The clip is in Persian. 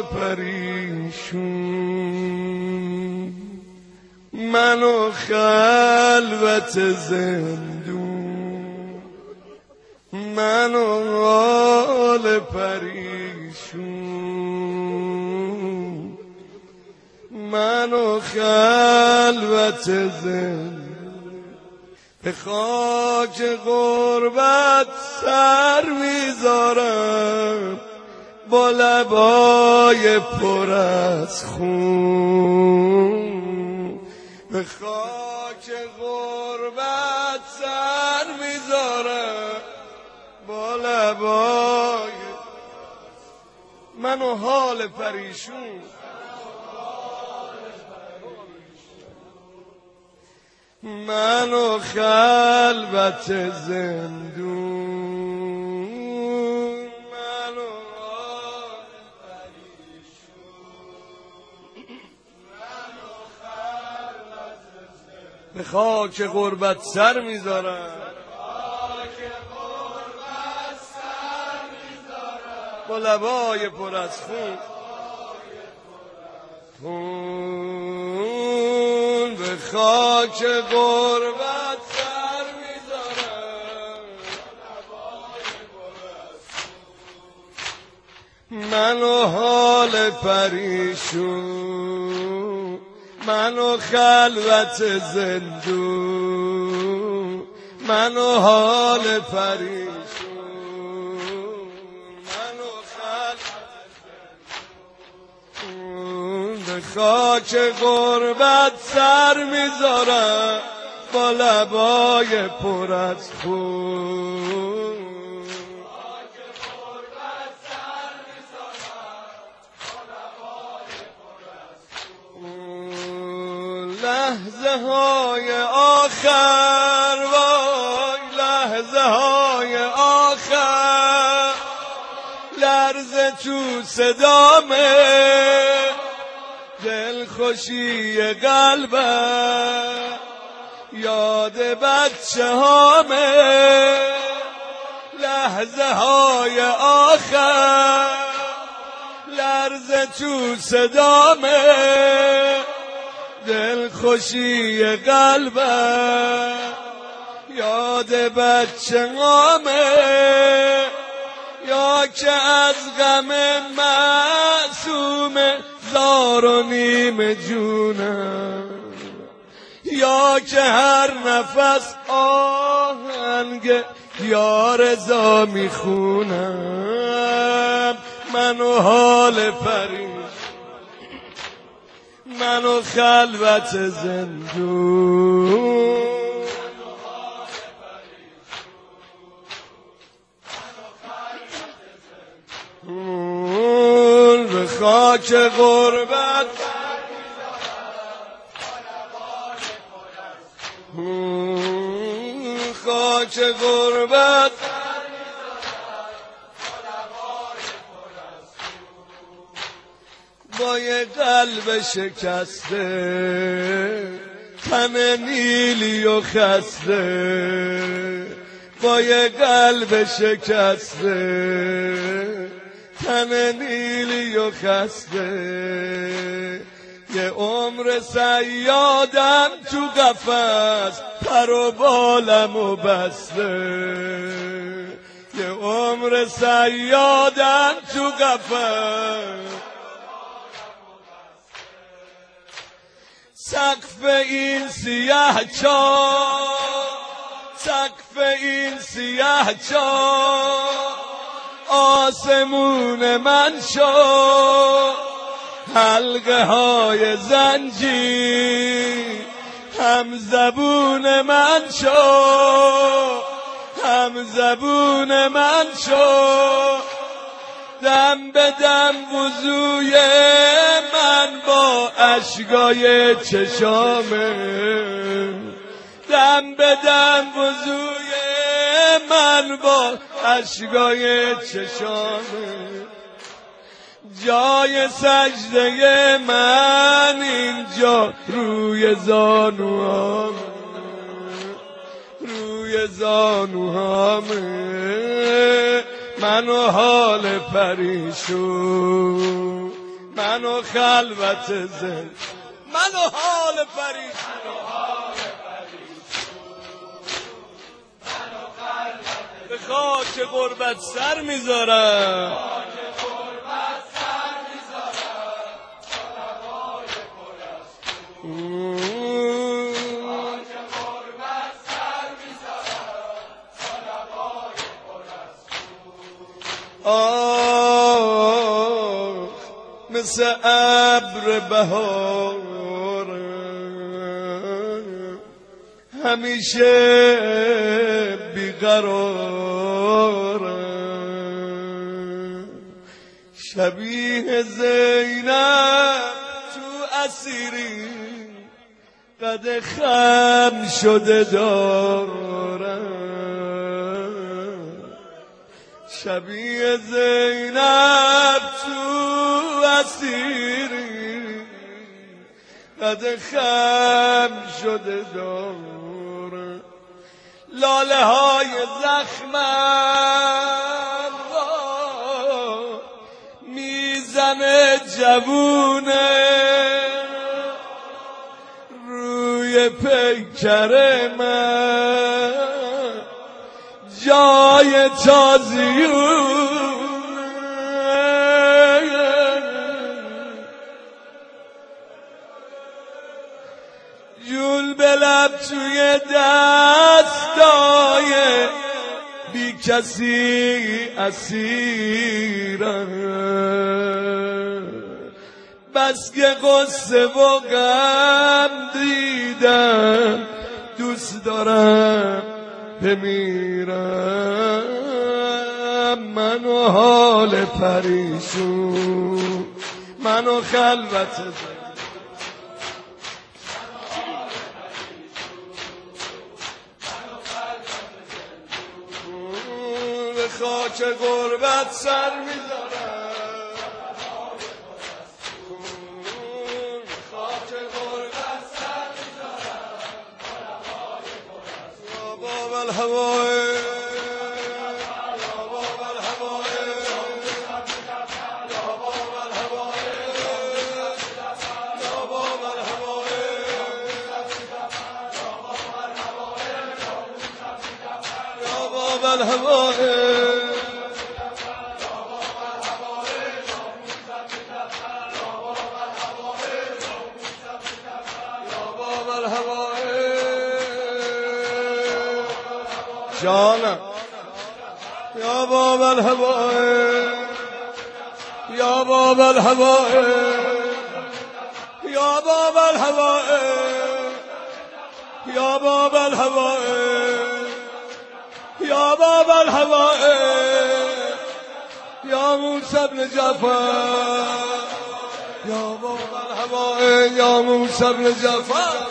پریشون، من و خلوت زندون، من و حال پریشون، من و خلوت زندون. به خاک غربت سر میذارم با لبای پر از خون. به خاک غربت سر میذارم با لبای من و حال پریشون، من و خلوت زندون، من و حال پریشون، من و خلوت زندون. به خاک غربت سر میذارم، با لبای پر از خون، به خاک غربت سر میذارم، من و حال پریشون، من و خلوت زندون، من و حال پریشون، من و خلوت زندون. به خاک غربت سر میذارم با لبای پر از خون، لحظه های آخر، وای لحظه های آخر، لرزه تو صدامه، دلخوشی قلبم یاد بچه هامه، لحظه های آخر، لرزه تو صدامه، دلخوشی قلبم یاد بچه هامه، یا که از غم معصوم زار و نیم جونم، یا که هر نفس آهنگ یا رضا میخونم، من و حال پریشون، من و خلوت زندون، به خاک غربت خاک غربت با یه قلب شکسته، تن نیلی و خسته، با یه قلب شکسته، تن نیلی و خسته، یه عمر صیادم تو قفس پر و بالم و بسته، یه عمر صیادم تو قفس، سقف این سیاه چاه، سقف این سیاه چاه آسمون من شو، حلقه های زنجیر هم زبون من شو، هم زبون من شو، دم به دم وضوی من با اشکای چشامه، دم به دم وضوی من با اشکای چشامه، جای سجده من اینجا روی زانوهامه، روی زانوهامه، من و حال پریشون، منو خلوت زن منو حال پریشون به خاک غربت سر میذارم مثل ابر بهار همیشه بیقرار شبیه زینب تو اسیری قد خم شده دارم شبیه زینب تو اسیری قد خم شده دارم لاله های زخمم میزنه جوونه روی پیکر من جای تازیون جول به لب توی دستای بی کسی اسیرم بس که قصه و غم دیدم دوست دارم بمیرم منو حال پریشون منو خلوت به خاک غربت سر میذارم خاک غربت سر میذارم یا باب الهوای یا باب الهوای یا باب الهوای یا باب الهوای یا باب الهوای جانم یا باب الهوای یا باب الهوای یا باب الهوای یا باب الهوای یا باب الهوای یا موسی بن جعفر یا باب الهوای یا موسی بن جعفر